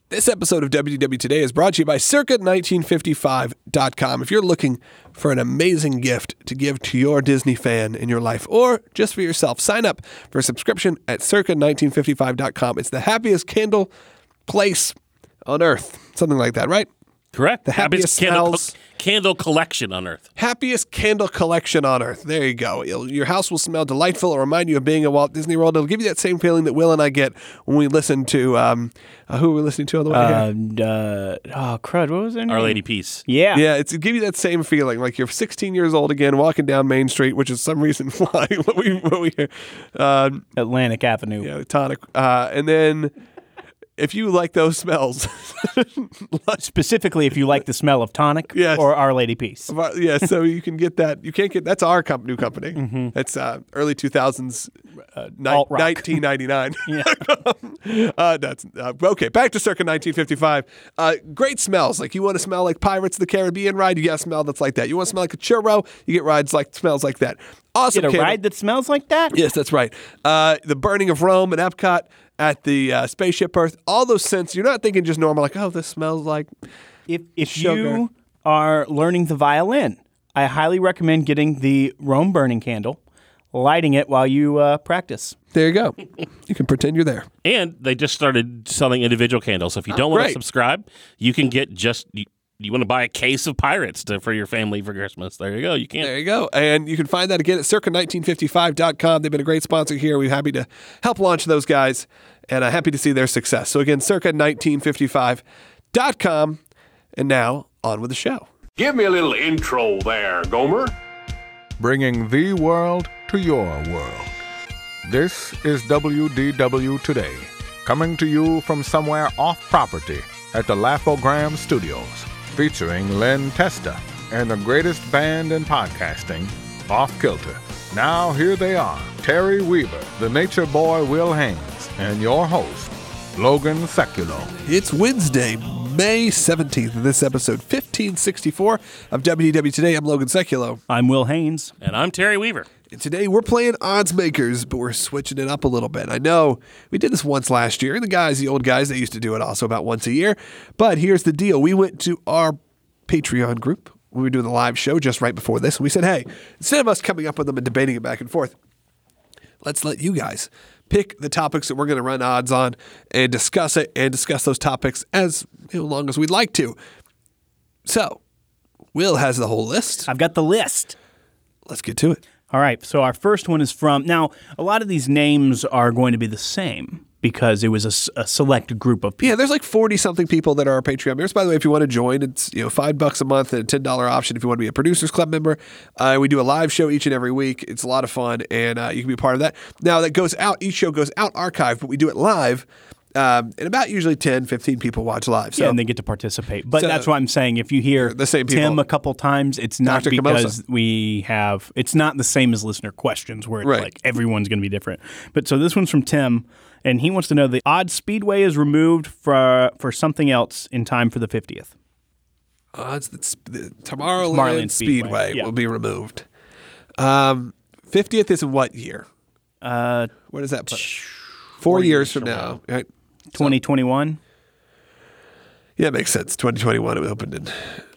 This episode of WDW Today is brought to you by Circa1955.com. If you're looking for an amazing gift to give to your Disney fan in your life or just for yourself, sign up for a subscription at Circa1955.com. It's the happiest candle place on earth. Something like that, right? Correct. The happiest smells. Candle collection on Earth. Happiest candle collection on earth. There you go. Your house will smell delightful. It'll remind you of being at Walt Disney World. It'll give you that same feeling that Will and I get when we listen to, who are we listening to on the way here? Crud, what was their name? Our Lady Peace. Yeah. Yeah, it'll give you that same feeling, like you're 16 years old again, walking down Main Street, which is some reason why what we hear. Atlantic Avenue. Yeah, tonic. And then if you like those smells, Specifically, if you like the smell of tonic Yes. or Our Lady Peace. yeah, so you can get that. You can't get that's our new company. That's early 2000s, alt-rock. 1999. Yeah. That's okay. Back to Circa 1955. Great smells. Like you want to smell like Pirates of the Caribbean ride, you get a smell that's like that. You want to smell like a churro, you get rides like smells like that. Awesome. Get a candle. ride that smells like that? Yes, that's right. The burning of Rome at Epcot, at the Spaceship Earth, all those scents. You're not thinking just normal, like, oh, this smells like If sugar. you are learning the violin, I highly recommend getting the Rome burning candle, lighting it while you practice. There you go. You can pretend you're there. And they just started selling individual candles. So if you don't want great. to subscribe, you can get you want to buy a case of Pirates for your family for Christmas. There you go. You can. There you go. And you can find that again at Circa1955.com. They've been a great sponsor here. We're happy to help launch those guys and happy to see their success. So again, Circa1955.com. And now, on with the show. Give me a little intro there, Gomer. Bringing the world to your world. This is WDW Today, coming to you from somewhere off property at the Laugh-O-Gram Studios, featuring Len Testa and the greatest band in podcasting, Off Kilter. Now here they are, Terry Weaver, the nature boy Will Haynes, and your host, Logan Seculo. It's Wednesday, May 17th, and this episode 1564 of WDW Today. I'm Logan Seculo. I'm Will Haynes. And I'm Terry Weaver. And today we're playing odds makers, but we're switching it up a little bit. I know we did this once last year, and the old guys, they used to do it also about once a year. But here's the deal. We went to our Patreon group. We were doing the live show just right before this, and we said, hey, instead of us coming up with them and debating it back and forth, let's let you guys pick the topics that we're going to run odds on and discuss it and discuss those topics as long as we'd like to. So, Will has the whole list. I've got the list. Let's get to it. All right, so our first one is from, now, a lot of these names are going to be the same because it was a select group of people. Yeah, there's like 40-something people that are our Patreon members. By the way, if you want to join, it's $5 a month and a $10 option if you want to be a Producers Club member. We do a live show each and every week. It's a lot of fun, and you can be a part of that. Now, that goes out. Each show goes out archived, but we do it live. And about usually 10, 15 people watch live. So, yeah, and they get to participate. But that's what I'm saying. If you hear the same people. Tim a couple times, it's not Dr. because Camosa. it's not the same as listener questions where it's Right. like everyone's going to be different. But so this one's from Tim, and he wants to know the odds Speedway is removed for something else in time for the 50th. Odds that the Tomorrowland Speedway yeah. will be removed. 50th is in what year? What does that put? 4 years from now, right? 2021? Yeah, it makes sense. 2021, it opened in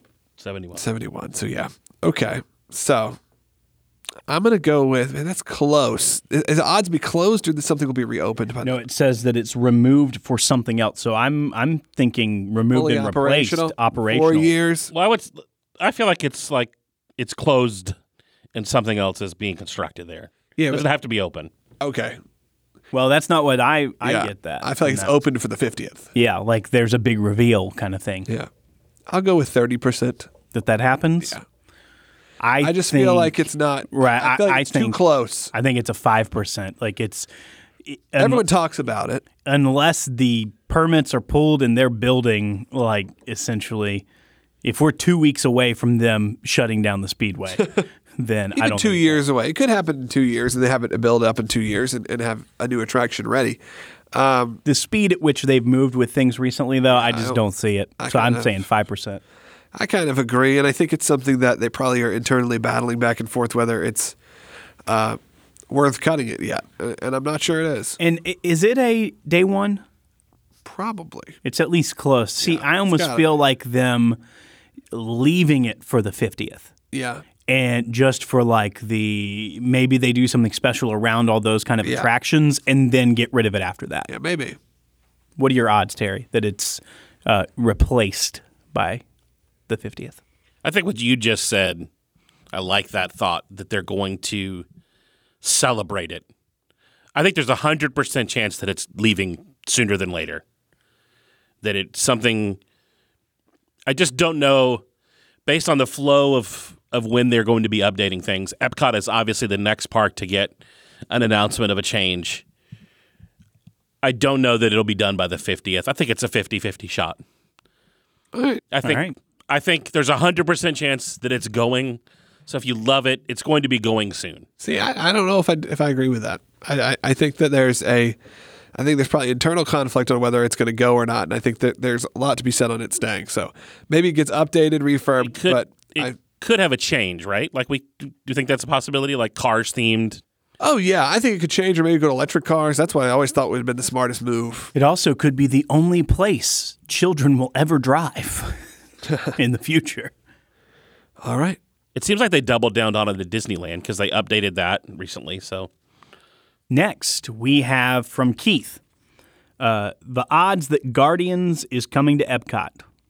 71. So, yeah. Okay. So, I'm going to go with, man, that's close. Is the odds be closed or something will be reopened? No, it says that it's removed for something else. So I'm thinking removed Fully and replaced. Operational. 4 years. Well, I feel like it's closed and something else is being constructed there. Yeah, It doesn't have to be open. Okay. Well, that's not what I Yeah. get that. I feel like it's open for the 50th. Yeah, like there's a big reveal kind of thing. Yeah. I'll go with 30%. That happens? Yeah. I just think, feel like it's not. Right. I feel like it's too close. I think it's a 5%. Like it's Everyone talks about it. unless the permits are pulled and they're building, like essentially, if we're 2 weeks away from them shutting down the speedway, then Even I don't 2 think years away. It could happen in 2 years, and they have it build up in 2 years and have a new attraction ready. the speed at which they've moved with things recently, though, I just don't see it. So I'm saying 5%. I kind of agree, and I think it's something that they probably are internally battling back and forth whether it's worth cutting it yet, and I'm not sure it is. And is it a day one? Probably. It's at least close. See, I almost gotta feel like them leaving it for the 50th. Yeah. And just for like maybe they do something special around all those kind of attractions and then get rid of it after that. Yeah, maybe. What are your odds, Terry, that it's replaced by the 50th? I think what you just said, I like that thought that they're going to celebrate it. I think there's 100% chance that it's leaving sooner than later. That it's something, I just don't know, based on the flow of when they're going to be updating things. Epcot is obviously the next park to get an announcement of a change. I don't know that it'll be done by the 50th. I think it's a 50-50 shot. All right. I think there's 100% chance that it's going. So if you love it, it's going to be going soon. See, I don't know if I agree with that. I think that there's probably internal conflict on whether it's going to go or not, and I think that there's a lot to be said on it staying. So maybe it gets updated, refurbed, It could have a change, right? Like, do you think that's a possibility? Like Cars themed? Oh yeah, I think it could change, or maybe go to electric cars. That's what I always thought would have been the smartest move. It also could be the only place children will ever drive in the future. All right. It seems like they doubled down on it at Disneyland because they updated that recently. So next, we have from Keith the odds that Guardians is coming to Epcot.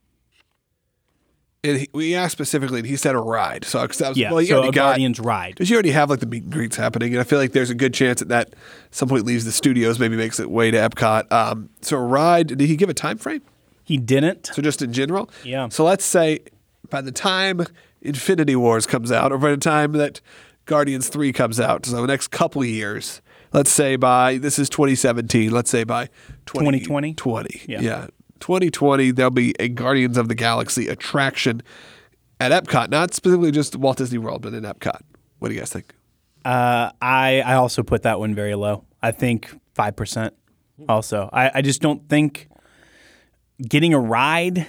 And we asked specifically, and he said a ride. So, a Guardians ride. Because you already have like the meet and greets happening, and I feel like there's a good chance that at some point leaves the studios, maybe makes its way to Epcot. So a ride, did he give a time frame? He didn't. So just in general? Yeah. So let's say by the time Infinity Wars comes out, or by the time that Guardians 3 comes out, so the next couple of years, let's say this is 2017, let's say by 2020? 20. Yeah. 2020, there'll be a Guardians of the Galaxy attraction at Epcot, not specifically just Walt Disney World, but in Epcot. What do you guys think? I also put that one very low. I think 5% also. I just don't think getting a ride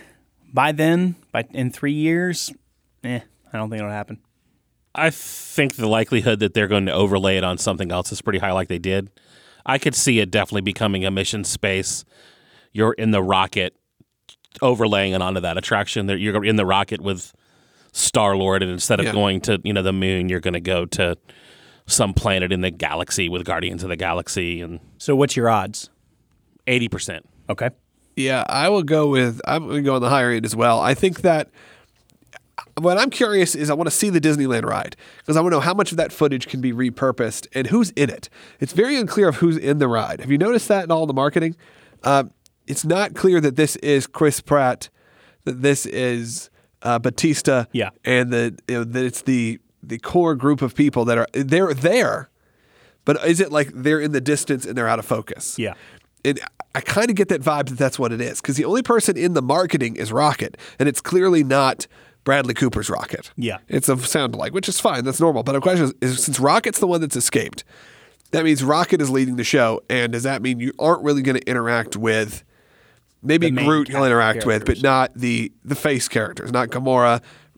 in 3 years, I don't think it'll happen. I think the likelihood that they're going to overlay it on something else is pretty high like they did. I could see it definitely becoming a mission space. You're in the rocket, overlaying it onto that attraction. You're in the rocket with Star-Lord, and instead of going to the moon, you're going to go to some planet in the galaxy with Guardians of the Galaxy. And so what's your odds? 80%. Okay. Yeah, I'm going to go on the higher end as well. I think that what I'm curious is I want to see the Disneyland ride because I want to know how much of that footage can be repurposed and who's in it. It's very unclear of who's in the ride. Have you noticed that in all the marketing? It's not clear that this is Chris Pratt, that this is Batista, and that it's the core group of people that they're there, but is it like they're in the distance and they're out of focus? Yeah. And I kind of get that vibe that that's what it is because the only person in the marketing is Rocket, and it's clearly not Bradley Cooper's Rocket. Yeah. It's a sound alike, which is fine. That's normal. But the question is since Rocket's the one that's escaped, that means Rocket is leading the show, and does that mean you aren't really going to interact with maybe Groot you'll interact with, but not the face characters, not Gamora,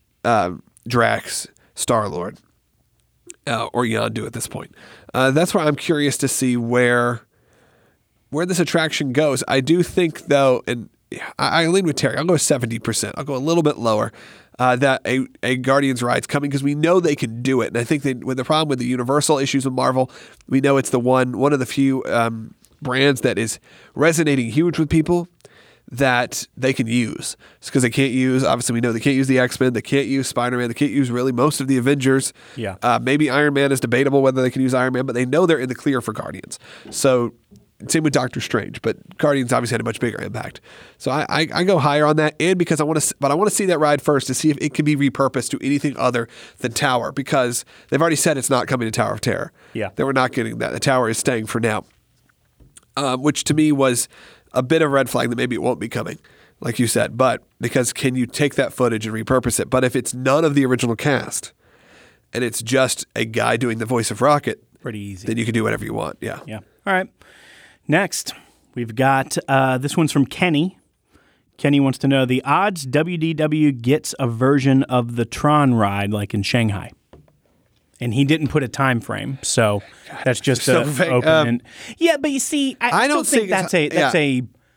Drax, Star-Lord, or Yondu at this point. That's where I'm curious to see where this attraction goes. I do think, though, and I lean with Terry. I'll go 70%. I'll go a little bit lower. That a Guardians ride's coming because we know they can do it. And I think that with the problem with the Universal issues with Marvel, we know it's the one of the few brands that is resonating huge with people that they can use. It's because they can't use, obviously we know they can't use the X-Men, they can't use Spider-Man, they can't use really most of the Avengers. Yeah. Maybe Iron Man is debatable whether they can use Iron Man, but they know they're in the clear for Guardians. So same with Doctor Strange, but Guardians obviously had a much bigger impact. So I go higher on that, and because I want to see that ride first to see if it can be repurposed to anything other than Tower, because they've already said it's not coming to Tower of Terror. Yeah. They were not getting that. The Tower is staying for now, which to me was a bit of a red flag that maybe it won't be coming, like you said. But because can you take that footage and repurpose it? But if it's none of the original cast and it's just a guy doing the voice of Rocket, pretty easy, then you can do whatever you want. Yeah. Yeah. All right. Next, we've got this one's from Kenny. Kenny wants to know the odds WDW gets a version of the Tron ride like in Shanghai. And he didn't put a time frame, so that's just so open. Yeah, but you see, I don't think that's a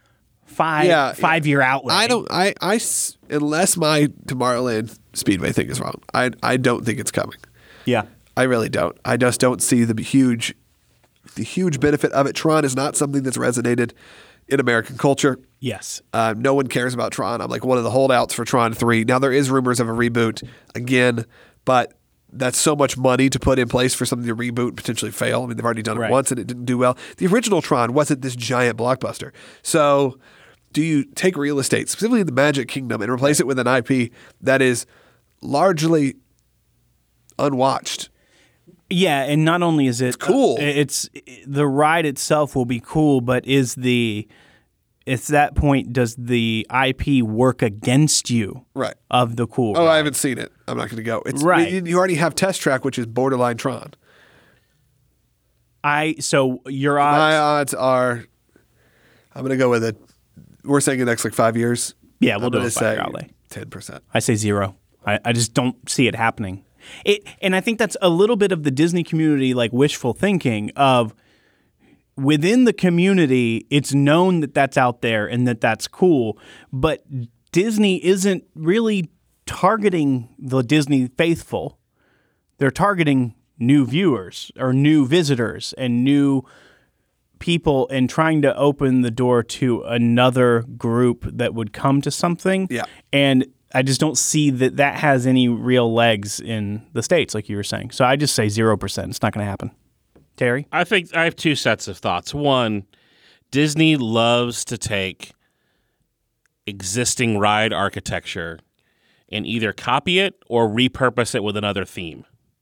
five-year outlay. Unless my Tomorrowland Speedway thing is wrong, I don't think it's coming. Yeah. I really don't. I just don't see the huge benefit of it. Tron is not something that's resonated in American culture. Yes. No one cares about Tron. I'm like one of the holdouts for Tron 3. Now there is rumors of a reboot again, but that's so much money to put in place for something to reboot and potentially fail. I mean, they've already done it once and it didn't do well. The original Tron wasn't this giant blockbuster. So do you take real estate, specifically in the Magic Kingdom, and replace it with an IP that is largely unwatched? Yeah, and not only is it cool, it's the ride itself will be cool, but at that point, does the IP work against you? Right. Of the cool ride? I haven't seen it. I'm not going to go. It's right. You already have Test Track, which is borderline Tron. So your odds? My odds are, I'm going to go with it. We're saying the next 5 years. Yeah, we'll do a 5-year outlay. 10%. I say 0. I just don't see it happening. And I think that's a little bit of the Disney community, wishful thinking of within the community, it's known that that's out there and that that's cool, but Disney isn't really targeting the Disney faithful. They're targeting new viewers or new visitors and new people and trying to open the door to another group that would come to something. Yeah. And I just don't see that has any real legs in the States, like you were saying. So I just say 0%. It's not going to happen. Terry? I think I have two sets of thoughts. One, Disney loves to take existing ride architecture and either copy it or repurpose it with another theme.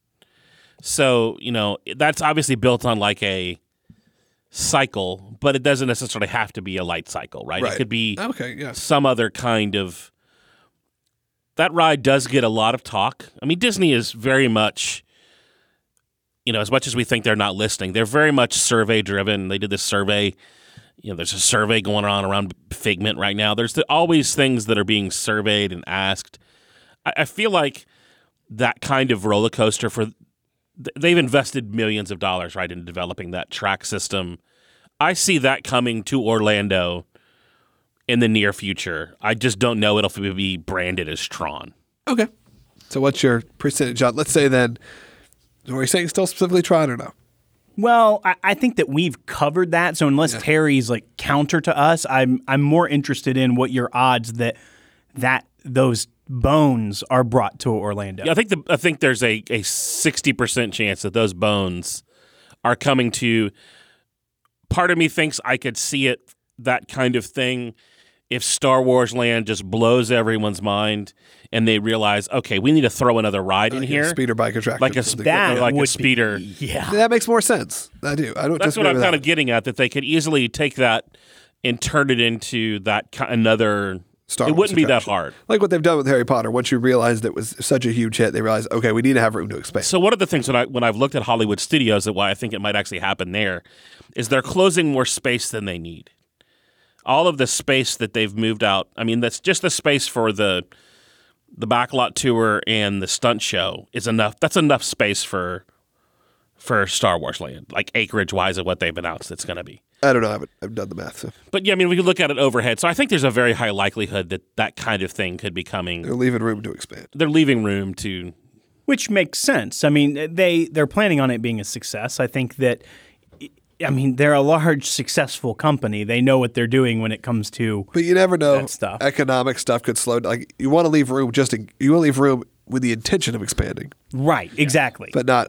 So, that's obviously built on a cycle, but it doesn't necessarily have to be a light cycle, right? It could be some other kind of... That ride does get a lot of talk. I mean, Disney is very much... as much as we think they're not listening, they're very much survey driven. They did this survey. There's a survey going on around Figment right now. There's always things that are being surveyed and asked. I feel like that kind of roller coaster they've invested millions of dollars in developing that track system. I see that coming to Orlando in the near future. I just don't know it'll be branded as Tron. Okay. So what's your percentage on? Let's say then. Are we saying still specifically Tron or no? Well, I think that we've covered that. So unless Terry's counter to us, I'm more interested in what your odds that those bones are brought to Orlando. Yeah, I think there's a 60% chance that those bones are coming to. Part of me thinks I could see it, that kind of thing, if Star Wars Land just blows everyone's mind and they realize, okay, we need to throw another ride in here. Speeder bike attraction. Like a speeder. Yeah. That makes more sense. I do. I don't That's disagree what I'm with kind that. of getting at, that they could easily take that and turn it into another... Star it Wars wouldn't be that attraction. hard. Like what they've done with Harry Potter. Once you realized it was such a huge hit, they realized, okay, we need to have room to expand. So one of the things when I've looked at Hollywood Studios, and why I think it might actually happen there, is they're closing more space than they need. All of the space that they've moved out, I mean, that's just the space for the backlot tour and the stunt show is enough. That's enough space for Star Wars Land, acreage-wise of what they've announced it's going to be. I don't know. I haven't done the math. So. But yeah, I mean, we could look at it overhead. So I think there's a very high likelihood that kind of thing could be coming. They're leaving room to expand. They're leaving room to... Which makes sense. I mean, they're planning on it being a success. I think that... they're a large, successful company. They know what they're doing when it comes to But you never know. that stuff. Economic stuff could slow down. You want to leave room you want to leave room with the intention of expanding. Right, exactly. But not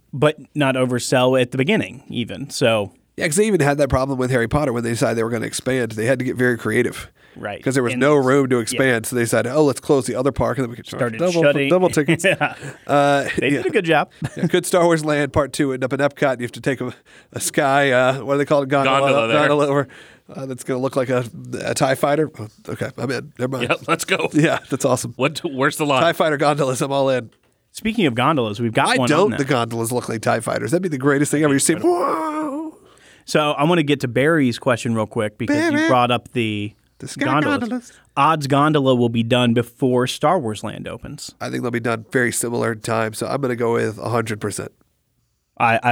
oversell at the beginning, even. So yeah, because they even had that problem with Harry Potter when they decided they were going to expand. They had to get very creative. Right. Because there was no room to expand. So they decided, let's close the other park and then we could charge shutting. double tickets. They did a good job. Could Star Wars Land Part 2 end up in Epcot and you have to take a sky, what do they call it? Gondola over. That's going to look like a TIE fighter. Oh, okay, I'm in. Never mind. Yeah, let's go. Yeah, that's awesome. Where's the line? TIE fighter gondolas, I'm all in. Speaking of gondolas, we've got Why one on don't that. the gondolas look like TIE fighters? That'd be the greatest thing ever. You see, whoa! So I want to get to Barry's question real quick because you brought up the gondolas. Odds gondola will be done before Star Wars Land opens. I think they'll be done very similar in time, so I'm going to go with 100%.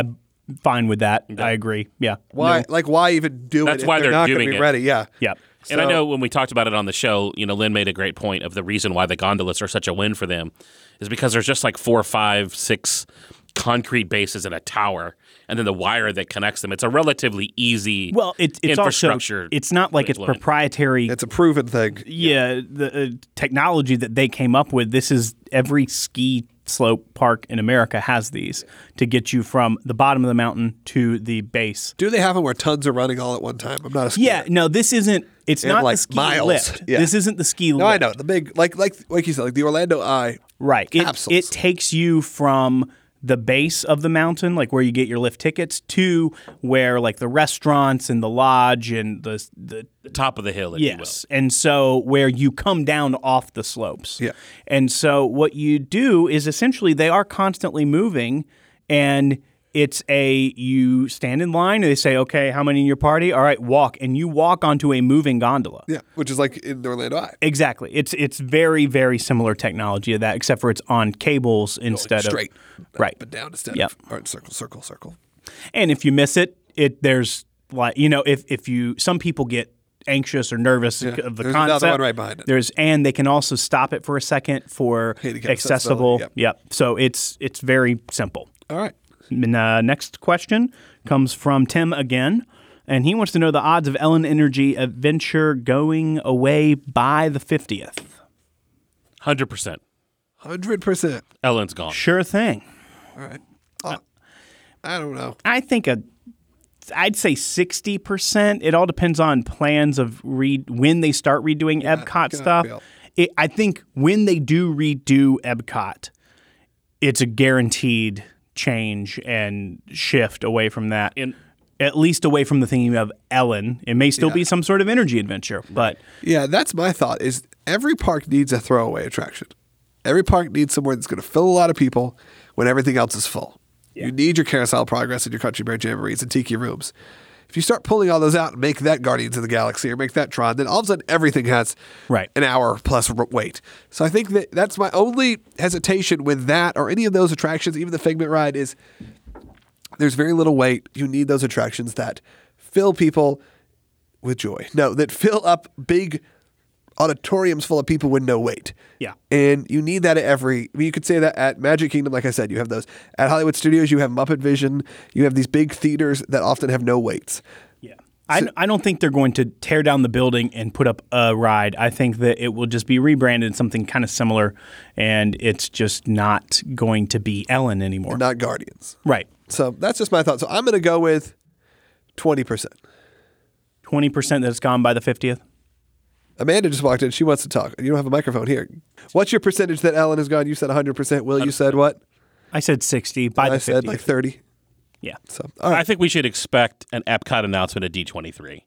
fine with that. I agree. Yeah. Why? No. Like, why even do That's it? why if they're not gonna doing be it. ready. Yeah. Yeah. And I So- know when we talked about it on the show, Lynn made a great point of the reason why the gondolas are such a win for them is because there's just like 4, 5, 6 concrete bases in a tower, and then the wire that connects them. It's a relatively easy Well, it's infrastructure. also it's not like it's deployment. proprietary. It's a proven thing. Yeah, the technology that they came up with. This is every ski slope park in America has these to get you from the bottom of the mountain to the base. Do they have them where tons are running all at one time? I'm not a skier. Yeah, no, this isn't. It's And not like the ski miles. lift. Yeah. This isn't the ski lift. No, I know the big like you said, like the Orlando Eye. Right. Capsules. It takes you from the base of the mountain, like where you get your lift tickets, to where like the restaurants and the lodge and the the top of the hill, if yes. And so where you come down off the slopes. Yeah. And so what you do is essentially they are constantly moving, and it's you stand in line and they say, okay, how many in your party? All right, walk. And you walk onto a moving gondola. Yeah, which is like in the Orlando Eye. Exactly. It's very, very similar technology to that, except for it's on cables instead Straight. of right. But down instead Yep. of or circle. And if you miss it, there's like if you some people get anxious or nervous of the There's concept. another one right behind it. And they can also stop it for a second for Handicap accessible. accessibility, Yep. So it's very simple. All right. And, next question comes from Tim again, and he wants to know the odds of Ellen Energy Adventure going away by the 50th. 100%. 100%. Ellen's gone. Sure thing. All right. I don't know. I think I'd say 60%. It all depends on plans of when they start redoing Epcot cannot stuff. fail. I think when they do redo Epcot, it's a guaranteed change and shift away from that. At least away from the thinking of Ellen. It may still be some sort of energy adventure, but Yeah, that's my thought is every park needs a throwaway attraction. Every park needs somewhere that's going to fill a lot of people when everything else is full. You need your Carousel of Progress and your Country Bear Jamborees and Tiki Rooms. If you start pulling all those out and make that Guardians of the Galaxy or make that Tron, then all of a sudden everything has Right. an hour plus wait. So I think that's my only hesitation with that or any of those attractions, even the Figment ride, is there's very little wait. You need those attractions that fill people with joy. No, that fill up big auditoriums full of people with no wait. Yeah. And you need that at you could say that at Magic Kingdom, like I said, you have those. At Hollywood Studios, you have Muppet Vision. You have these big theaters that often have no waits. yeah. I don't think they're going to tear down the building and put up a ride. I think that it will just be rebranded something kind of similar, and it's just not going to be Ellen anymore. Not Guardians. Right. So that's just my thought. So I'm going to go with 20%. 20% that it's gone by the 50th. Amanda just walked in. She wants to talk. You don't have a microphone here. What's your percentage that Ellen has gone? You said 100%. Will, you said what? I said 60 by the I 50th. said like 30. Yeah. So, all right. I think we should expect an Epcot announcement at D23.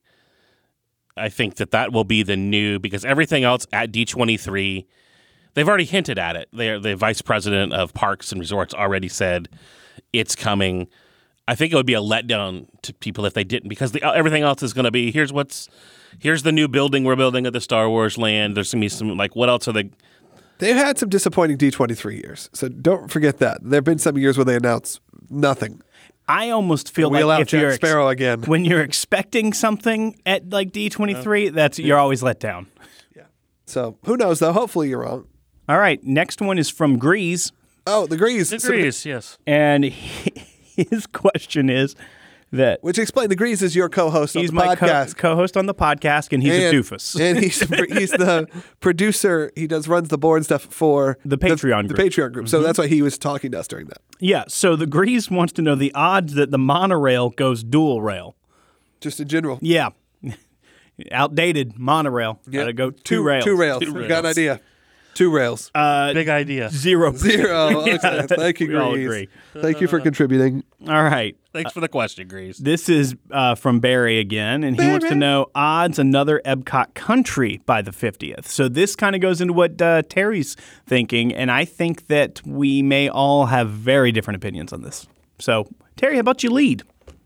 I think that will be the new, because everything else at D23, they've already hinted at it. The vice president of Parks and Resorts already said it's coming. I think it would be a letdown to people if they didn't, because everything else is going to be, here's the new building we're building at the Star Wars land. There's going to be some, like, what else are they? They've had some disappointing D23 years. So don't forget that. There have been some years where they announce nothing. I almost feel Wheel like out if you're Jack Sparrow again. when you're expecting something at like D23, you're always let down. So who knows, though? Hopefully you're wrong. All right, next one is from Grease, Oh, the Grease. Agrees, yes. and his question is that Which explain the Grease is your co-host on he's the my podcast. co-host on the podcast, and he's a doofus. And he's the producer. He runs the board stuff for The Patreon the group. Patreon group. So that's why he was talking to us during that. Yeah, so the Grease wants to know the odds that the monorail goes dual rail. Just in general. Yeah. Outdated monorail. Gotta go two rails. Two rails. Two Got an rails. idea. Two rails. Big idea. 0%. Zero. Okay. Thank you, We all Grease. agree. Thank you for contributing. All right. Thanks for the question, Grease. This is from Barry again, and he wants to know odds another Epcot country by the 50th. So this kind of goes into what Terry's thinking, and I think that we may all have very different opinions on this. So, Terry, how about you lead?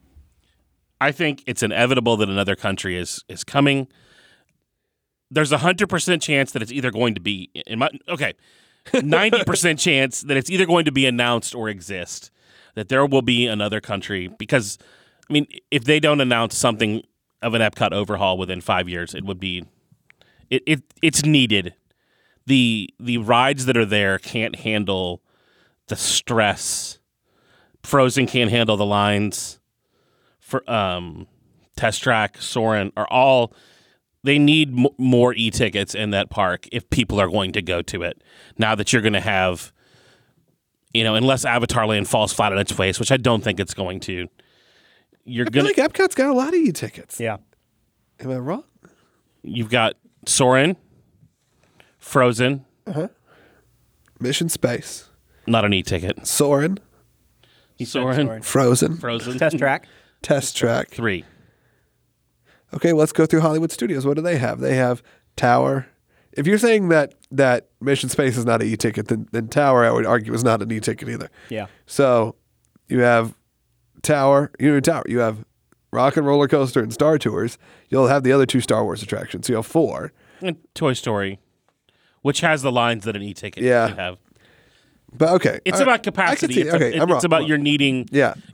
I think it's inevitable that another country is coming. There's 100% chance that it's either going to be 90% chance that it's either going to be announced or exist. that there will be another country because, I mean, if they don't announce something of an Epcot overhaul within 5 years, it would be it's needed. The rides that are there can't handle the stress. Frozen can't handle the lines. For Test Track, Soarin' are all. They need more e-tickets in that park if people are going to go to it. Now that you're going to have, unless Avatar Land falls flat on its face, which I don't think it's going to, you're I going feel like Epcot's got a lot of e-tickets. Yeah. Am I wrong? You've got Soarin', Frozen, Mission Space, not an e-ticket. Soarin', Soarin', Frozen, Test Track. Test Track. 3. Okay, let's go through Hollywood Studios. What do they have? They have Tower. If you're saying that Mission Space is not an e-ticket, then Tower, I would argue, is not an e-ticket either. Yeah. So you have Tower. You have Rock and Roller Coaster and Star Tours. You'll have the other 2 Star Wars attractions. So you have 4. And Toy Story, which has the lines that an e-ticket should have. But okay, It's all about right. capacity. I can see, I'm wrong. It's about you're needing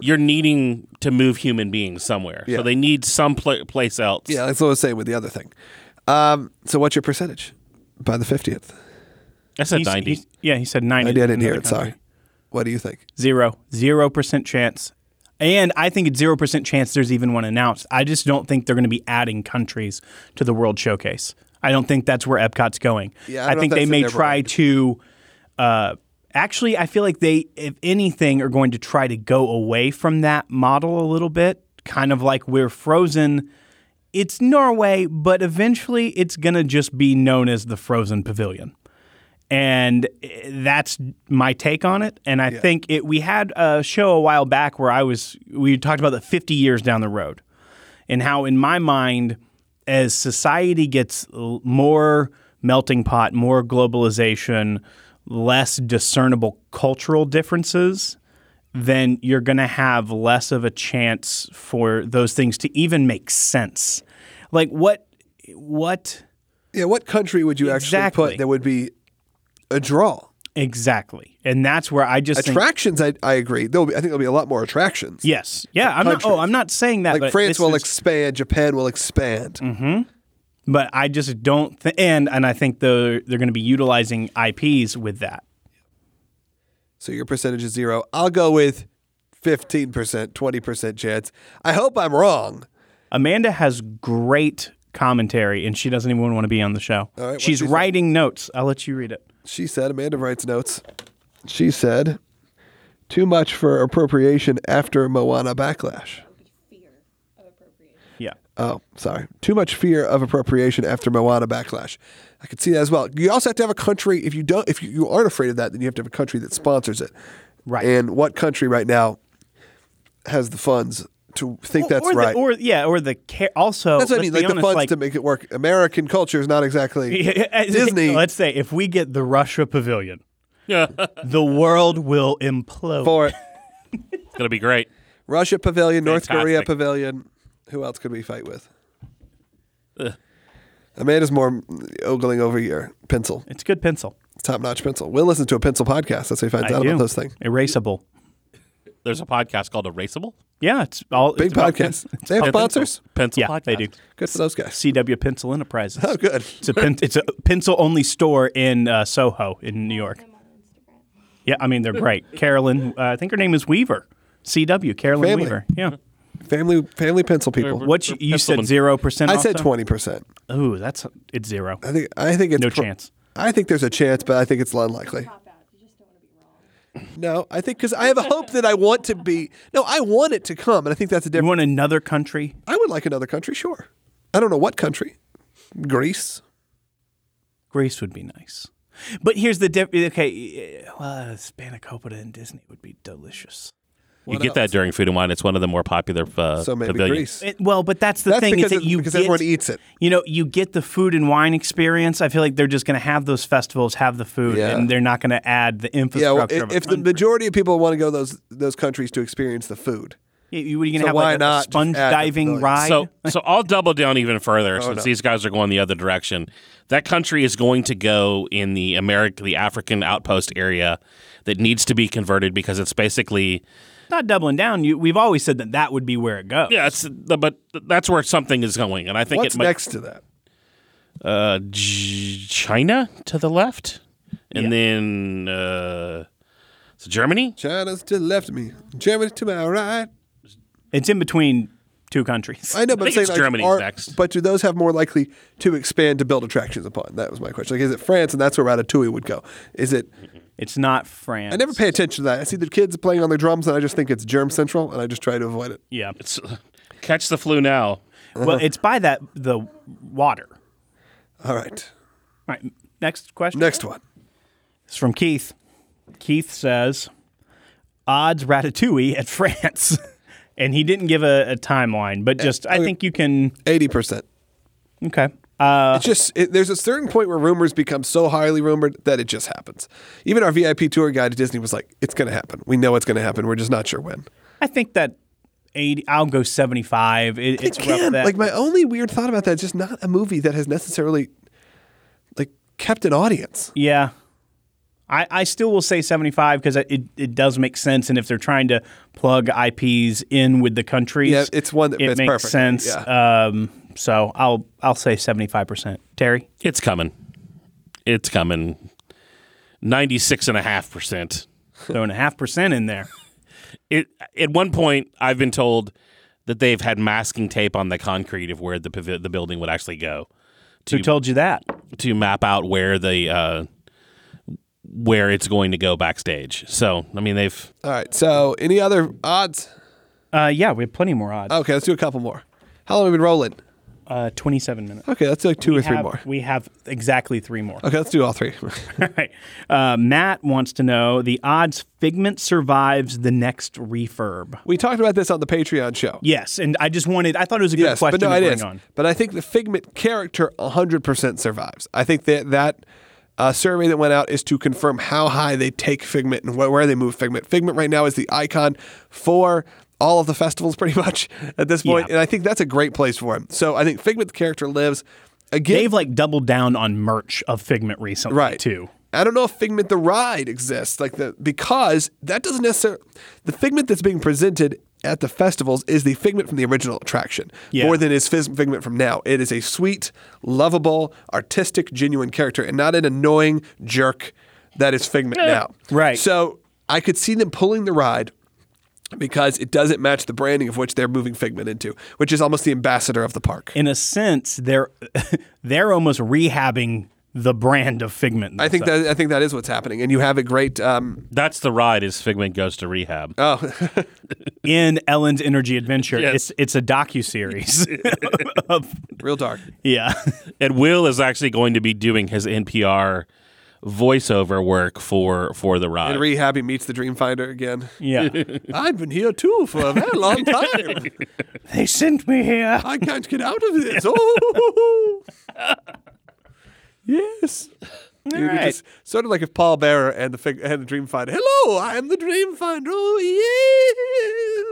to move human beings somewhere. Yeah. So they need some place else. Yeah, that's what I was saying with the other thing. So what's your percentage by the 50th? I said 90. He said 90. I didn't in hear another it. Sorry. country. What do you think? 0% chance. And I think it's 0% chance there's even one announced. I just don't think they're going to be adding countries to the World Showcase. I don't think that's where Epcot's going. Yeah, I think they may try to. Actually, I feel like they, if anything, are going to try to go away from that model a little bit. Kind of like we're Frozen. It's Norway, but eventually it's going to just be known as the Frozen Pavilion. And that's my take on it. And I think we had a show a while back where we talked about the 50 years down the road and how, in my mind, as society gets more melting pot, more globalization, less discernible cultural differences, then you're going to have less of a chance for those things to even make sense. Like what? Yeah, what country would you actually put that would be a draw? Exactly, and that's where I just attractions. I agree. I think there'll be a lot more attractions. Yes, yeah. I'm not saying that. Like but France will expand, Japan will expand. Mm-hmm. But I just don't think, and I think they're going to be utilizing IPs with that. So your percentage is 0. I'll go with 15%, 20% chance. I hope I'm wrong. Amanda has great commentary, and she doesn't even want to be on the show. All right, she's writing notes. I'll let you read it. She said, Amanda writes notes. She said, too much for appropriation after Moana backlash. Yeah. Oh, sorry. Too much fear of appropriation after Moana backlash. I could see that as well. You also have to have a country. If you aren't afraid of that, then you have to have a country that sponsors it. Right. And what country right now has the funds to think that's right? Also, that's what I mean. Like the funds to make it work. American culture is not exactly Disney. Let's say if we get the Russia Pavilion, the world will implode. For it. It's going to be great. Russia Pavilion, Fantastic. North Korea Pavilion. Who else could we fight with? Amanda's more ogling over your pencil. It's good pencil. Top-notch pencil. We'll listen to a pencil podcast. That's how he finds out about those things. Erasable. There's a podcast called Erasable? Yeah, it's all big podcast. They have sponsors? Pencil Yeah, podcast. they do. Good for those guys. CW Pencil Enterprises. Oh, good. It's a pencil-only store in Soho in New York. Yeah, I mean, they're great. Carolyn, I think her name is Weaver. CW, Carolyn Family. Weaver. Yeah. Family pencil people. What you said 0%? I said 20%. Oh, it's 0. I think it's No chance. I think there's a chance, but I think it's unlikely. No, I think because I have a hope that I want to be. No, I want it to come, and I think that's a You different. want another country? I would like another country, sure. I don't know what country. Greece. Greece would be nice. But here's the difference. Okay, well, Spanakopita and Disney would be delicious. You get that during Food and Wine. It's one of the more popular So maybe pavilions. Greece. But that's the That's thing. because is that you because get, everyone eats it. You get the food and wine experience. I feel like they're just going to have those festivals, have the food, Yeah. and they're not going to add the Yeah, infrastructure. well, of a if the country. majority of people want to go those countries to experience the food, What are you going to So have why like a not just sponge add the diving pavilion? ride? So I'll double down even further since no. these guys are going the other direction. That country is going to go in the African outpost area that needs to be converted because it's basically not doubling down. We've always said that would be where it goes. Yeah, but that's where something is going, and I think What's next to that? China to the left, and then so Germany. China's to the left of me, Germany to my right. It's in between two countries. I know, but I I'm think saying it's Germany's next. But do those have more likely to expand to build attractions upon? That was my question. Like, is it France, and that's where Ratatouille would go? Is it? It's not France. I never pay attention to that. I see the kids playing on their drums, and I just think it's Germ Central, and I just try to avoid it. Yeah. It's catch the flu now. Well, it's by the water. All right. All right. Next question. Next one. It's from Keith. Keith says, odds Ratatouille at France. And he didn't give a timeline, but just I think you can. 80%. Okay. It's just there's a certain point where rumors become so highly rumored that it just happens. Even our VIP tour guide to Disney was like, "It's going to happen. We know it's going to happen. We're just not sure when." I think that 80. I'll go 75. It's rough. That Like my only weird thought about that is just not a movie that has necessarily like kept an audience. Yeah. I still will say 75 because it does make sense, and if they're trying to plug IPs in with the countries, Yeah, it's one that it fits makes perfectly, sense. yeah. So I'll say 75%. Terry, It's coming. It's coming. 96.5%. throwing 0.5% in there. At one point, I've been told that they've had masking tape on the concrete of where the building would actually go. Who told you that? To map out where where it's going to go backstage. So, I mean, they've... All right. So, any other odds? Yeah, we have plenty more odds. Okay, let's do a couple more. How long have we been rolling? 27 minutes. Okay, let's do like two or three more. We have exactly 3 more. Okay, let's do all 3. All right. Matt wants to know the odds Figment survives the next refurb. We talked about this on the Patreon show. Yes, and I thought it was a good question but no, to it bring is. on. But I think the Figment character 100% survives. I think that survey that went out is to confirm how high they take Figment and where they move Figment. Figment right now is the icon for all of the festivals pretty much at this point, Yeah. and I think that's a great place for him. So I think Figment the character lives. Again, They've like doubled down on merch of Figment recently, right too. I don't know if Figment the ride exists because that doesn't necessarily the Figment that's being presented at the festivals is the Figment from the original attraction more than is Figment from now. It is a sweet, lovable, artistic, genuine character, and not an annoying jerk that is Figment now. Right. So I could see them pulling the ride because it doesn't match the branding of which they're moving Figment into, which is almost the ambassador of the park. In a sense, they're almost rehabbing the brand of Figment. I think that is what's happening, and you have a great. That's the ride is Figment Goes to Rehab. In Ellen's Energy Adventure. Yes. It's a docuseries. Real dark. Yeah. And Will is actually going to be doing his NPR voiceover work for the ride. In Rehab, he meets the Dreamfinder again. Yeah. I've been here too for a very long time. They sent me here. I can't get out of this. Oh, yes. Dude, right. just sort of like if Paul Bearer and the Dreamfinder. Hello, I am the Dreamfinder. Oh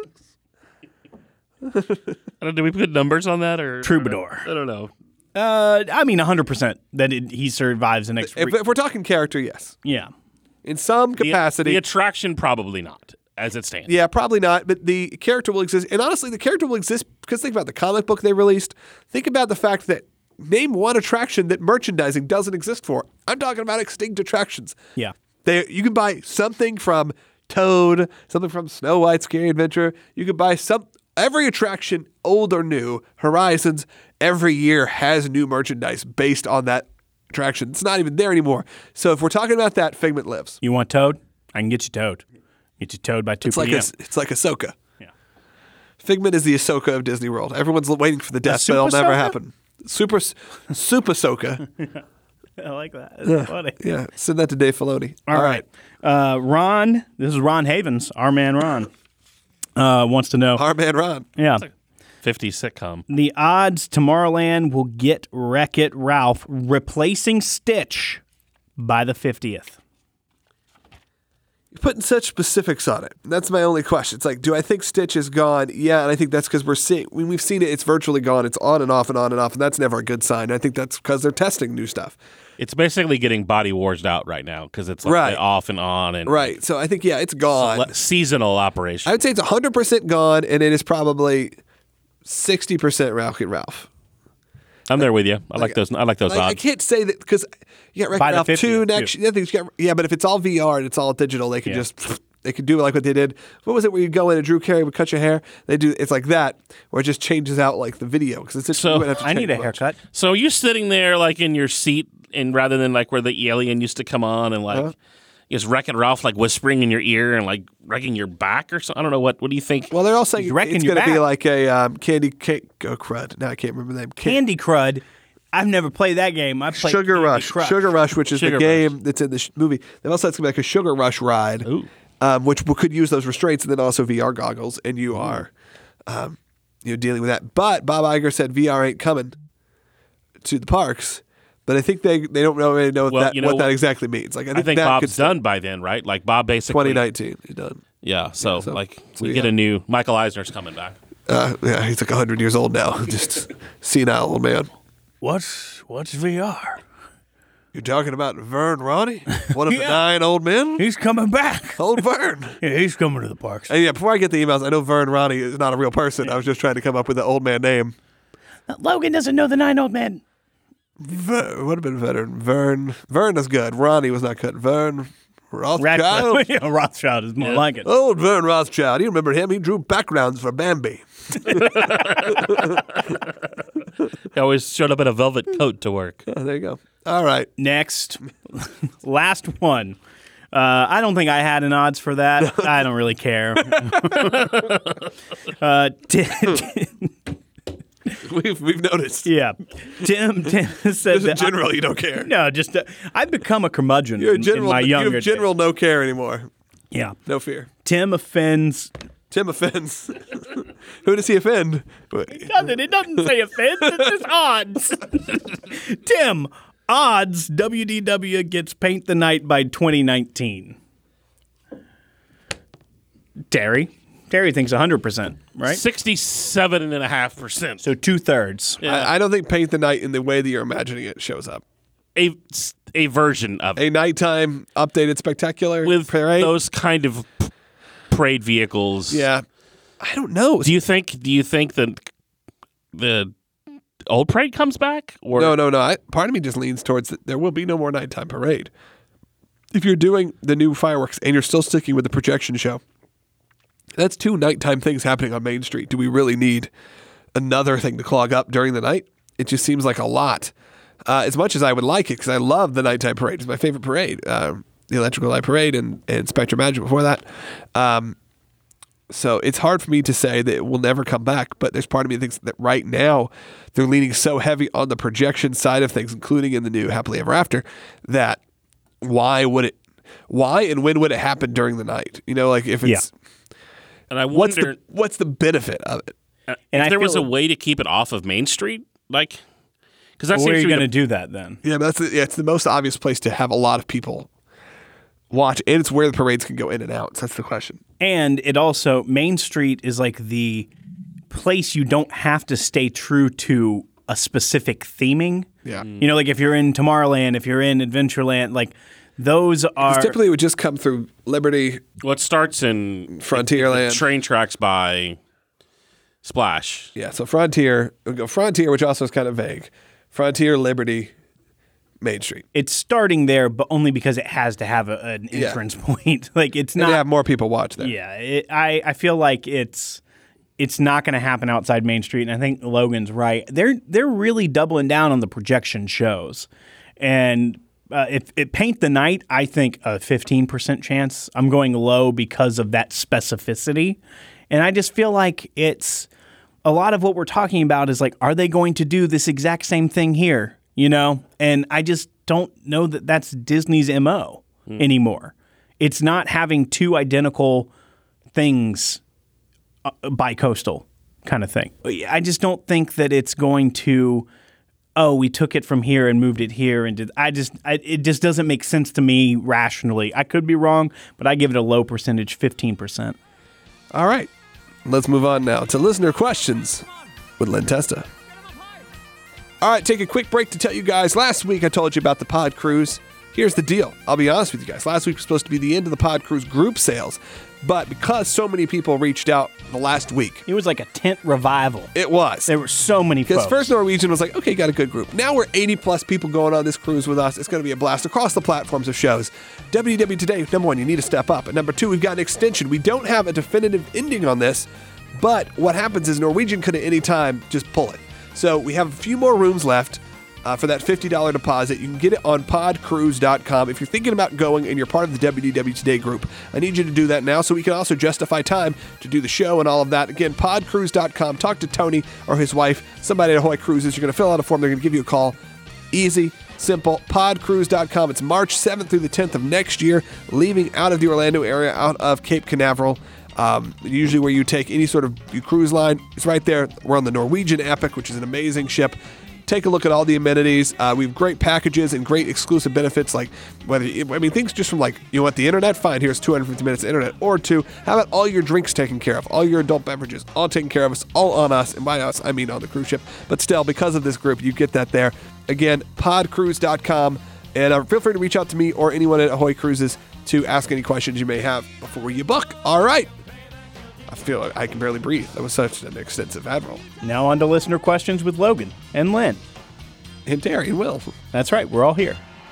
yes. Do we put numbers on that or Troubadour. I don't know. I mean, 100% that he survives the next. If we're talking character, yes. Yeah. In some capacity. The attraction probably not, as it stands. Yeah, probably not, but the character will exist. And honestly, the character will exist because think about the comic book they released. Think about the fact that name one attraction that merchandising doesn't exist for. I'm talking about extinct attractions. Yeah. You can buy something from Toad, something from Snow White's Scary Adventure. You can buy every attraction, old or new, Horizons, every year has new merchandise based on that attraction. It's not even there anymore. So if we're talking about that, Figment lives. You want Toad? I can get you Toad. Get you Toad by 2 p.m. It's like Ahsoka. Yeah. Figment is the Ahsoka of Disney World. Everyone's waiting for the death, but it'll never Super-Soka? happen. Super Ahsoka. I like that. That's funny. Yeah, send that to Dave Filoni. All right. Ron, this is Ron Havens, our man Ron, wants to know. Our man Ron. Yeah. 50 sitcom. The odds Tomorrowland will get Wreck-It Ralph replacing Stitch by the 50th. You're putting such specifics on it. That's my only question. It's like, do I think Stitch is gone? Yeah, and I think that's because when we've seen it, it's virtually gone. It's on and off and on and off, and that's never a good sign. I think that's because they're testing new stuff. It's basically getting Body Wars out right now because it's like Right. off and on and Right. So I think, yeah, it's gone. seasonal operation. I would say it's 100% gone, and it is probably 60% Wreck-It Ralph. I'm there with you. I like those. I like those Like, I odds. can't say that because you got By Wreck-It the Ralph 2 50th, next too. year. But if it's all VR and it's all digital, they could Yeah. just they could do like what they did. What was it where you go in and Drew Carey would cut your hair? They do it's like that where it just changes out like the video because it's just, So, you wouldn't have to I need change a much. haircut. So are you sitting there like in your seat, and rather than like where the alien used to come on and like is Wreck-It Ralph like whispering in your ear and like wrecking your back or something? I don't know what do you think? Well, they're all saying He's wrecking it's your going to be back. like a candy cake crud. Now I can't remember the name. Candy Crud. I've never played that game. I played Sugar Candy Rush. Crush. Sugar Rush, which is Sugar the game that's in the movie. They also said it's going to be like a Sugar Rush ride, which could use those restraints and then also VR goggles, and you are dealing with that. But Bob Iger said VR ain't coming to the parks. But I think they don't really know, Well, what that exactly means. Like I I think that Bob's could done by then, right? Like Bob basically 2019, he's done. Yeah, so so like so we yeah. get a new Michael Eisner's coming back. Yeah, he's like 100 years old now, just senile old man. What's VR? You're talking about Vern Ronnie, one of the Yeah. 9 old men. He's coming back. Old Vern. Yeah, he's coming to the parks. And yeah, before I get the emails, I know Vern Ronnie is not a real person. I was just trying to come up with the old man name. Logan doesn't know the 9 old men. Would have been veteran. Vern is good. Ronnie was not good. Vern Rothschild. Radcliffe. Yeah, Rothschild is more like it. Old Vern Rothschild. You remember him? He drew backgrounds for Bambi. He always showed up in a velvet coat to work. Oh, there you go. All right. Next, last one. I don't think I had an odds for that. I don't really care. We've noticed. Yeah, Tim said Just that in general, you don't care. no, just I've become a curmudgeon You're a in general. my You younger have general no care anymore. days. Yeah, No fear. Tim offends. Tim offends. Who does he offend? It doesn't say offends. It says odds. Tim, odds. WDW gets Paint the Night by 2019. Terry thinks 100%, right? 67.5%. So 2/3. I don't think Paint the Night in the way that you're imagining it shows up. A version of it A nighttime updated spectacular with parade. those kind of parade vehicles. Yeah, I don't know. Do you think that the old parade comes back? Or No. Part of me just leans towards that there will be no more nighttime parade. If you're doing the new fireworks and you're still sticking with the projection show, that's 2 nighttime things happening on Main Street. Do we really need another thing to clog up during the night? It just seems like a lot. As much as I would like it, because I love the nighttime parade. It's my favorite parade. The Electrical Light Parade and Spectrum Magic before that. So it's hard for me to say that it will never come back, but there's part of me that thinks that right now they're leaning so heavy on the projection side of things, including in the new Happily Ever After, that why and when would it happen during the night? You know, like if it's And I what's wonder the benefit of it? And if I there was a feel- way to keep it off of Main Street, like because that Where are seems you to going be to do that then? Yeah, but it's the most obvious place to have a lot of people watch, and it's where the parades can go in and out. So that's the question. And it also, Main Street is like the place you don't have to stay true to a specific theming. Yeah. You know, like if you're in Tomorrowland, if you're in Adventureland, like those are. Typically, it would just come through Liberty, what starts in Frontierland. train tracks by Splash. Yeah, so Frontier, we'll go Frontier, which also is kind of vague. Frontier, Liberty, Main Street. It's starting there, but only because it has to have an Yeah. entrance point. Like it's And not. to have more people watch there. Yeah, I feel like it's not going to happen outside Main Street, and I think Logan's right. They're really doubling down on the projection shows, and if it Paint the Night, I think a 15% chance. I'm going low because of that specificity, and I just feel like it's a lot of what we're talking about is like, are they going to do this exact same thing here? You know, and I just don't know that that's Disney's MO anymore. It's not having 2 identical things bi-coastal kind of thing. I just don't think that it's going to, we took it from here and moved it here and it just doesn't make sense to me rationally. I could be wrong, but I give it a low percentage, 15%. All right. Let's move on now to listener questions with Len Testa. All right, take a quick break to tell you guys. Last week I told you about the Pod Cruise. Here's the deal. I'll be honest with you guys. Last week was supposed to be the end of the Pod Cruise group sales, but because so many people reached out the last week, It was like a tent revival. it was. There were so many Because folks. first Norwegian was like, okay, got a good group. Now we're 80 plus people going on this cruise with us. It's going to be a blast across the platforms of shows. WDW Today, number one, you need to step up. And number two, we've got an extension. We don't have a definitive ending on this, but what happens is Norwegian could at any time just pull it. So we have a few more rooms left. For that $50 deposit. You can get it on podcruise.com. If you're thinking about going and you're part of the WDW Today group, I need you to do that now so we can also justify time to do the show and all of that. Again, podcruise.com. Talk to Tony or his wife, somebody at Ahoy Cruises. You're going to fill out a form. They're going to give you a call. Easy, simple. Podcruise.com. It's March 7th through the 10th of next year, leaving out of the Orlando area, out of Cape Canaveral. Usually where you take any sort of cruise line, it's right there. We're on the Norwegian Epic, which is an amazing ship. Take a look at all the amenities. We have great packages and great exclusive benefits, like things just from you want the internet? Fine, here's 250 minutes of internet. Or two, how about all your drinks taken care of, all your adult beverages, all taken care of, it's all on us. And by us, I mean on the cruise ship. But still, because of this group, you get that there. Again, podcruise.com. And feel free to reach out to me or anyone at Ahoy Cruises to ask any questions you may have before you book. All right. I feel like I can barely breathe. That was such an extensive admiral. Now on to listener questions with Logan and Lynn. And Terry and Will. That's right. We're all here.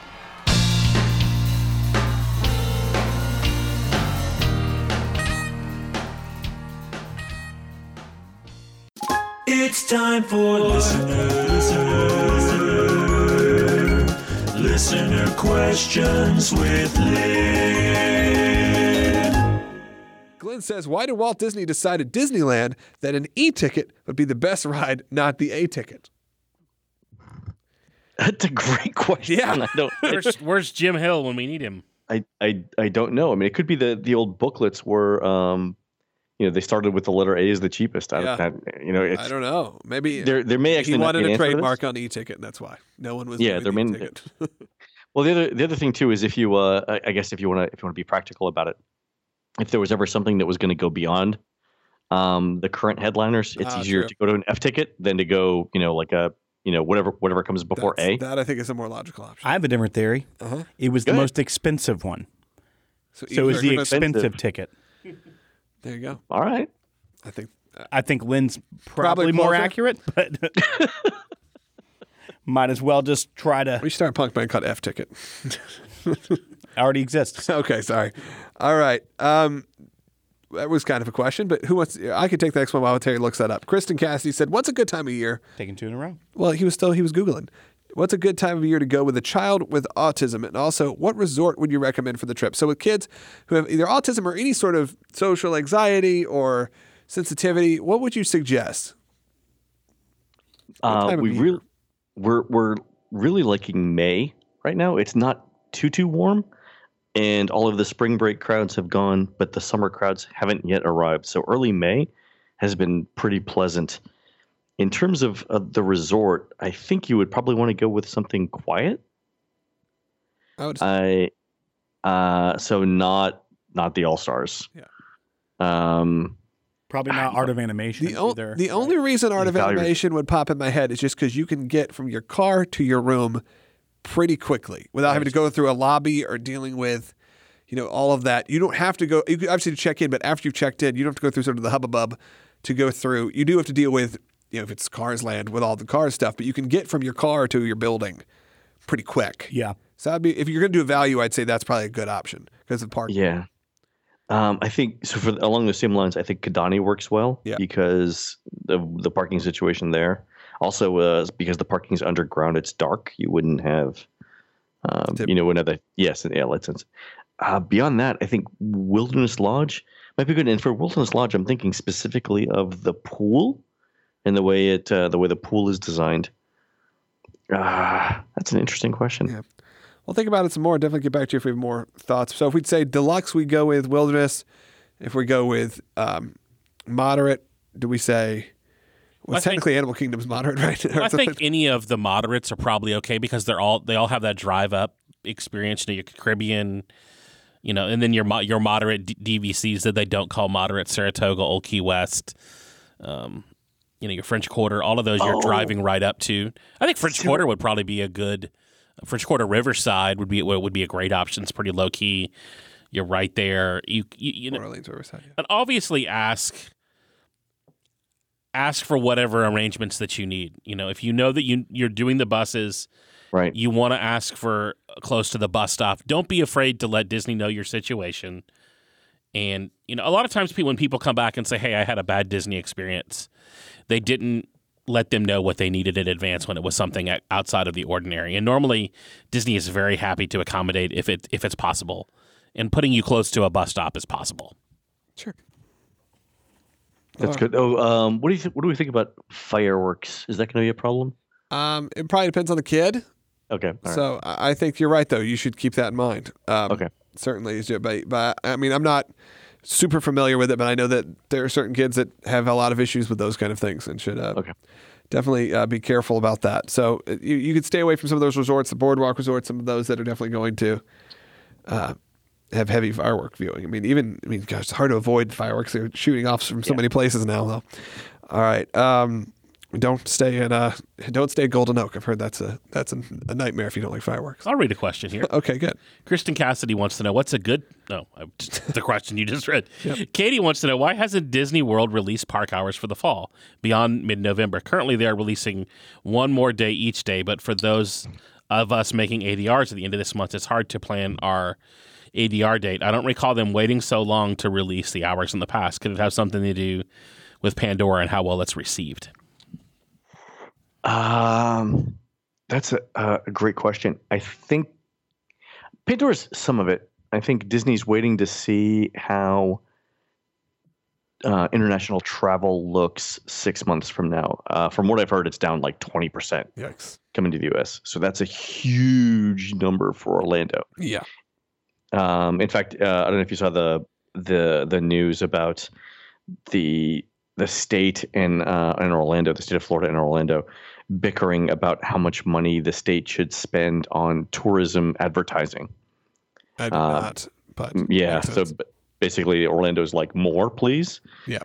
It's time for listener questions with Lynn. Glenn says, why did Walt Disney decide at Disneyland that an E-ticket would be the best ride, not the A-ticket? That's a great question. Yeah. Where's Jim Hill when we need him? I don't know. I mean, it could be the old booklets where they started with the letter A is the cheapest. I don't know. Maybe there may actually he not wanted be an a answer to trademark this. on E-ticket, and that's why no one was. Yeah, doing there the may. E-ticket. Well, the other thing too is if you I guess if you want to be practical about it, if there was ever something that was going to go beyond the current headliners, it's easier true. to go to an F ticket than to go whatever comes before A. That I think is a more logical option. I have a different theory. Uh-huh. It was Go the ahead. most expensive one. So it E-ticket was the was- expensive ticket. There you go. All right. I think Lynn's probably Probably more closer. accurate, but might as well just try to. We start a punk band called F-ticket. Already exists. Okay, sorry. All right. That was kind of a question, but who wants? I could take the next one while Terry looks that up. Kristen Cassidy said, "What's a good time of year?" Taking two in a row. Well, he was Googling. What's a good time of year to go with a child with autism? And also, what resort would you recommend for the trip? So with kids who have either autism or any sort of social anxiety or sensitivity, what would you suggest? What time of year? We're really liking May right now. It's not too warm, and all of the spring break crowds have gone, but the summer crowds haven't yet arrived. So early May has been pretty pleasant. In terms of the resort, I think you would probably want to go with something quiet. I would So not the All Stars. Yeah. Probably not Art of Animation either. the only reason Art of Value- Animation would pop in my head is just because you can get from your car to your room pretty quickly without having to go through a lobby or dealing with, all of that. You don't have to go. You can obviously check in, but after you've checked in, you don't have to go through sort of the hubbub to go through. You do have to deal with, if it's Cars Land with all the car stuff, but you can get from your car to your building pretty quick. Yeah. So if you're going to do a value, I'd say that's probably a good option because of parking. Yeah. I think so. Along the same lines, I think Kidani works well because of the parking situation there. Also, because the parking is underground, it's dark. You wouldn't have, another light sense. Beyond that, I think Wilderness Lodge might be good. And for Wilderness Lodge, I'm thinking specifically of the pool and the way the pool is designed. That's an interesting question. Yeah. Well, think about it some more. Definitely get back to you if we have more thoughts. So if we'd say deluxe, we go with Wilderness. If we go with moderate, do we say? Well, technically Animal Kingdom's moderate, right? I think any of the moderates are probably okay because they all have that drive up experience. Your Caribbean, and then your moderate DVCs that they don't call moderate, Saratoga, Old Key West. your French Quarter, all of those you're driving right up to. I think French Quarter would probably be a good. French Quarter Riverside would be a great option. It's pretty low key. You're right there. You know, Orleans Riverside. Yeah. and obviously ask for whatever arrangements that you need. If you know that you're doing the buses, Right. you want to ask for close to the bus stop. Don't be afraid to let Disney know your situation. And a lot of times when people come back and say, "Hey, I had a bad Disney experience," they didn't let them know what they needed in advance when it was something outside of the ordinary. And normally, Disney is very happy to accommodate if it's possible. And putting you close to a bus stop is possible. Sure. That's good. Oh, what do we think about fireworks? Is that going to be a problem? It probably depends on the kid. Okay. All right. So I think you're right, though. You should keep that in mind. Okay. Certainly. But I mean, I'm not super familiar with it, but I know that there are certain kids that have a lot of issues with those kind of things and should definitely be careful about that. So you could stay away from some of those resorts, the boardwalk resorts, some of those that are definitely going to have heavy firework viewing. Gosh, it's hard to avoid fireworks. They're shooting off from so many places now, though. All right. Don't stay at Golden Oak. I've heard that's a nightmare if you don't like fireworks. I'll read a question here. Okay, good. Kristen Cassidy wants to know the question you just read. Yep. Katie wants to know, why hasn't Disney World released park hours for the fall beyond mid-November? Currently, they are releasing one more day each day, but for those of us making ADRs at the end of this month, it's hard to plan our ADR date. I don't recall them waiting so long to release the hours in the past. Could it have something to do with Pandora and how well it's received? That's a great question. I think Pandora's some of it. I think Disney's waiting to see how international travel looks 6 months from now. From what I've heard, it's down like 20%. Yikes. Coming to the U.S. So that's a huge number for Orlando. Yeah. In fact, I don't know if you saw the news about the state in Orlando, the state of Florida and Orlando, bickering about how much money the state should spend on tourism advertising. I do not, but yeah. So basically, Orlando's like, more, please. Yeah.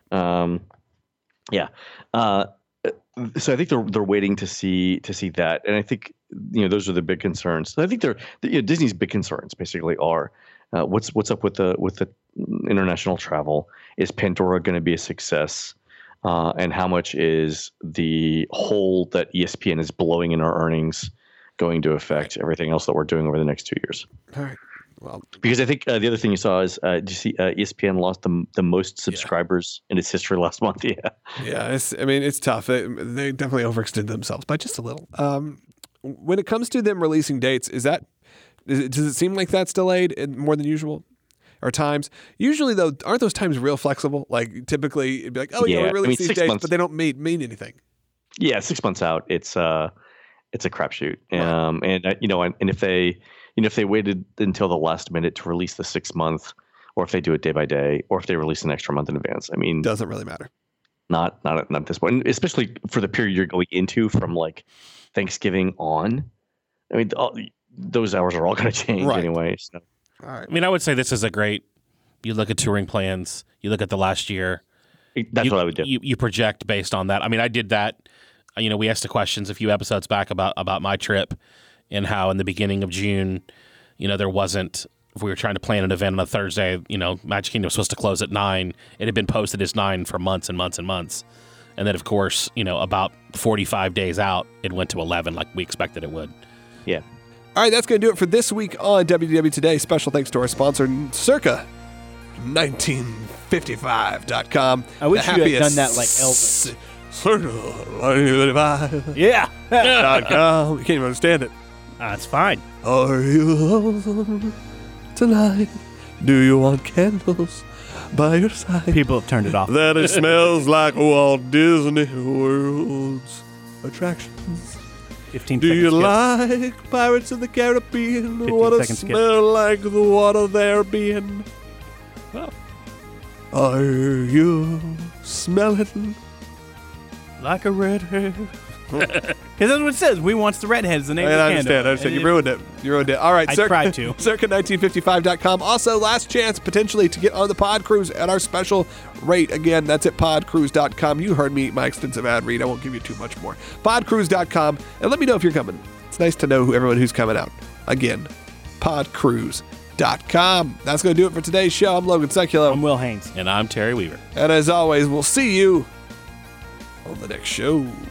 So I think they're waiting to see that, and I think those are the big concerns. I think Disney's big concerns basically are what's up with the international travel. Is Pandora going to be a success? And how much is the hole that ESPN is blowing in our earnings going to affect everything else that we're doing over the next 2 years? All right. Well, because I think the other thing you saw is, did you see ESPN lost the most subscribers in its history last month? Yeah. Yeah. It's tough. They definitely overextended themselves by just a little. When it comes to them releasing dates, does it seem like that's delayed more than usual? Or times. Usually, though, aren't those times real flexible? Like, typically, it'd be like, we release these dates, but they don't mean anything. Yeah, 6 months out, it's a crapshoot. Right. And if they waited until the last minute to release the 6 month, or if they do it day by day, or if they release an extra month in advance, doesn't really matter. Not at this point, especially for the period you're going into from like Thanksgiving on. Those hours are all going to change anyway. So. All right. I would say this is a great. You look at touring plans. You look at the last year. That's what I would do. You project based on that. I did that. We asked the questions a few episodes back about my trip and how in the beginning of June, there wasn't. If we were trying to plan an event on a Thursday, Magic Kingdom was supposed to close at 9. It had been posted as 9 for months and months and months, and then of course, about 45 days out, it went to 11 like we expected it would. Yeah. All right, that's going to do it for this week on WDW Today. Special thanks to our sponsor, Circa 1955.com. I wish you had done that like Elvis. Circa 1955. Yeah. .com. You can't even understand it. That's fine. Are you alone tonight? Do you want candles by your side? People have turned it off. That it smells like Walt Disney World's attractions. 15 Do seconds you skip. like Pirates of the Caribbean? 15 What a seconds skip. smell like the water there being. Well, Are you smelling Like a redhead. Because that's what it says. We wants the redheads. The name of the I understand. You ruined it. All right. I tried to. Circa1955.com. Also, last chance potentially to get on the Pod Cruise at our special rate. Again, that's at podcruise.com. You heard me, my extensive ad read. I won't give you too much more. Podcruise.com. And let me know if you're coming. It's nice to know everyone who's coming out. Again, podcruise.com. That's going to do it for today's show. I'm Logan Sekulow. I'm Will Haynes. And I'm Terry Weaver. And as always, we'll see you on the next show.